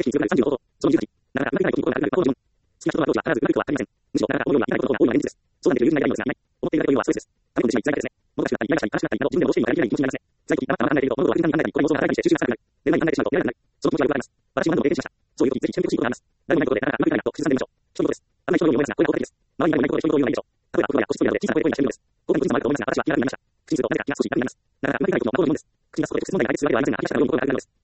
品通が30のこと、その20時、なかなかうまくいかないことになる過去の自分。好きな人は当時は必ず来るとは限りません。むしろなかなか思うようにはいかないことの方が多いのが現実です。相談できる友人がいないのですが、いない。思っているだけの要はストレスです。紙の自身につらいですね。もどかしくなったり、イライラしたり、悲しくなったりなど、自分でもどうしていいのかやりきれない気持ちになりますね。具体的にあなたが考えていると、物事が確実に考えたり、これも想像が働いたりして集中が少なくなる。電話に考えてしまうと見られなくなる。その気持ちはよくわかります。私も何度も経験しました。そういう時、ぜひ決めてほしいことがあります。誰もいないことで、なかなかうまくいかないなと口ずさんでみましょう。人のことです。あんな人のように思いますが、これが効果的です。周りに誰もいないことで人のことを言うのはいいでしょう。例えば、お風呂や個室トイレなどで小さな声で声に出してみるのです。こういうの個人差もあると思いますが、私は気楽になりました。口にするとなぜか気が少し楽になります。なかなかうまくいかないこともあると思うんです。口に出すことで直接問題が解決するわけではありませんが、気がしたように心が楽になるのです。